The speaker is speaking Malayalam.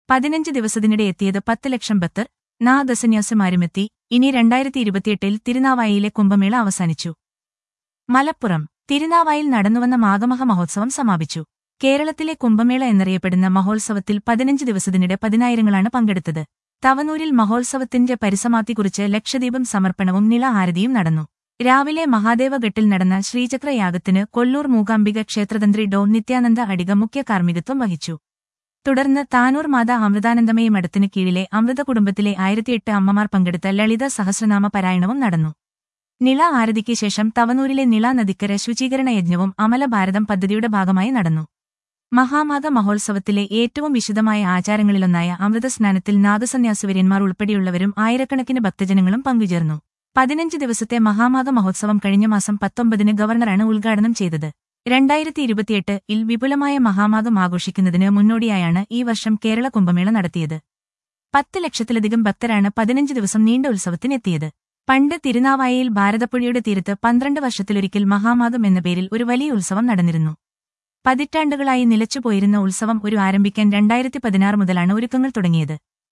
15 ദിവസത്തിനിടെ എത്തിയത് 10 ലക്ഷം ഭക്തർ, ദസന്യാസിമാരുമെത്തി. ഇനി 2028-ൽ തിരുനാവായയിലെ കുംഭമേള അവസാനിച്ചു. മലപ്പുറം തിരുനാവായിൽ നടന്നുവന്ന മാഘമഹ മഹോത്സവം സമാപിച്ചു. കേരളത്തിലെ കുംഭമേള എന്നറിയപ്പെടുന്ന മഹോത്സവത്തിൽ 15 ദിവസത്തിനിടെ 10,000-ങ്ങളാണ് പങ്കെടുത്തത്. തവനൂരിൽ മഹോത്സവത്തിന്റെ പരിസമാപ്തികുറിച്ച് ലക്ഷദീപം സമർപ്പണവും നിള ആരതിയും നടന്നു. രാവിലെ മഹാദേവഘട്ടിൽ നടന്ന ശ്രീചക്രയാഗത്തിന് കൊല്ലൂർ മൂകാംബിക ക്ഷേത്രതന്ത്രി ഡോ നിത്യാനന്ദ അടിക മുഖ്യ കാർമ്മികത്വം വഹിച്ചു. തുടർന്ന് താനൂർ മാതാ അമൃതാനന്ദമയി മഠത്തിന് കീഴിലെ അമൃത കുടുംബത്തിലെ 1008 അമ്മമാർ പങ്കെടുത്ത ലളിത സഹസ്രനാമ പാരായണവും നടന്നു. നിള ആരതിക്ക് ശേഷം തവനൂരിലെ നിള നദിക്കര ശുചീകരണ യജ്ഞവും അമല ഭാരതം പദ്ധതിയുടെ ഭാഗമായി നടന്നു. മഹാമാഘ മഹോത്സവത്തിലെ ഏറ്റവും വിശുദ്ധമായ ആചാരങ്ങളിലൊന്നായ അമൃതസ്നാനത്തിൽ നാദസന്യാസിവര്യന്മാർ ഉൾപ്പെടെയുള്ളവരും ആയിരക്കണക്കിന് ഭക്തജനങ്ങളും പങ്കുചേർന്നു. 15 ദിവസത്തെ മഹാമാഘ മഹോത്സവം കഴിഞ്ഞ മാസം 19-ന് ഗവർണറാണ് ഉദ്ഘാടനം ചെയ്തത്. 2028-ൽ വിപുലമായ മഹാമാഘം ആഘോഷിക്കുന്നതിന് മുന്നോടിയായാണ് ഈ വർഷം കേരള കുംഭമേള നടത്തിയത്. 10 ലക്ഷത്തിലധികം ഭക്തരാണ് 15 ദിവസം നീണ്ട ഉത്സവത്തിനെത്തിയത്. പണ്ട് തിരുനാവായയിൽ ഭാരതപ്പുഴയുടെ തീരത്ത് 12 വർഷത്തിലൊരിക്കൽ മഹാമാഘം എന്ന പേരിൽ ഒരു വലിയ ഉത്സവം നടന്നിരുന്നു. പതിറ്റാണ്ടുകളായി നിലച്ചുപോയിരുന്ന ഉത്സവം ആരംഭിക്കാൻ 2016 മുതലാണ് ഒരുക്കങ്ങൾ തുടങ്ങിയത്.